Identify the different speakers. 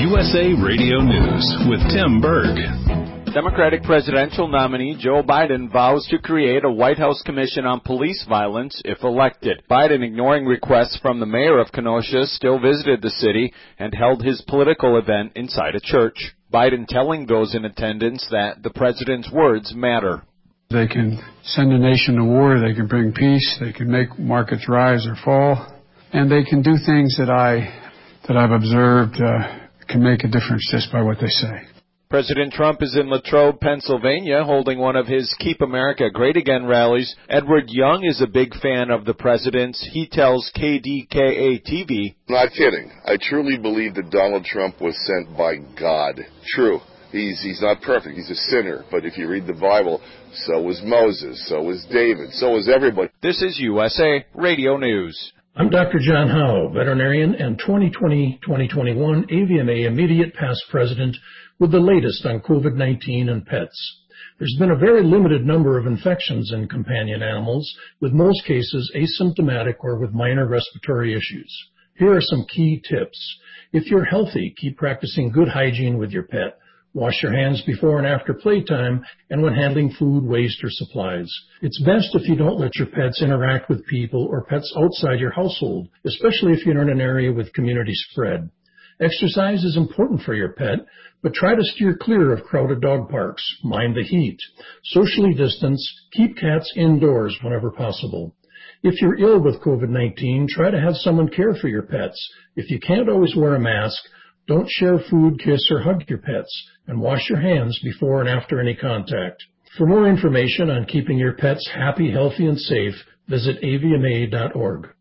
Speaker 1: USA Radio News with Tim Berg.
Speaker 2: Democratic presidential nominee Joe Biden vows to create a White House commission on police violence if elected. Biden, ignoring requests from the mayor of Kenosha, still visited the city and held his political event inside a church. Biden telling those in attendance that the president's words matter.
Speaker 3: They can send a nation to war, they can bring peace, they can make markets rise or fall, and they can do things that I've observed can make a difference just by what they say.
Speaker 2: President Trump is in Latrobe, Pennsylvania, holding one of his Keep America Great Again rallies. Edward Young is a big fan of the president's. He tells KDKA-TV,
Speaker 4: "Not kidding. I truly believe that Donald Trump was sent by God. True. He's not perfect. He's a sinner. But if you read the Bible, so was Moses, so was David, so was everybody."
Speaker 2: This is USA Radio News.
Speaker 5: I'm Dr. John Howe, veterinarian and 2020-2021 AVMA Immediate Past President with the latest on COVID-19 and pets. There's been a very limited number of infections in companion animals, with most cases asymptomatic or with minor respiratory issues. Here are some key tips. If you're healthy, keep practicing good hygiene with your pet. Wash your hands before and after playtime and when handling food, waste, or supplies. It's best if you don't let your pets interact with people or pets outside your household, especially if you're in an area with community spread. Exercise is important for your pet, but try to steer clear of crowded dog parks. Mind the heat. Socially distance. Keep cats indoors whenever possible. If you're ill with COVID-19, try to have someone care for your pets. If you can't always wear a mask, don't share food, kiss, or hug your pets, and wash your hands before and after any contact. For more information on keeping your pets happy, healthy, and safe, visit avma.org.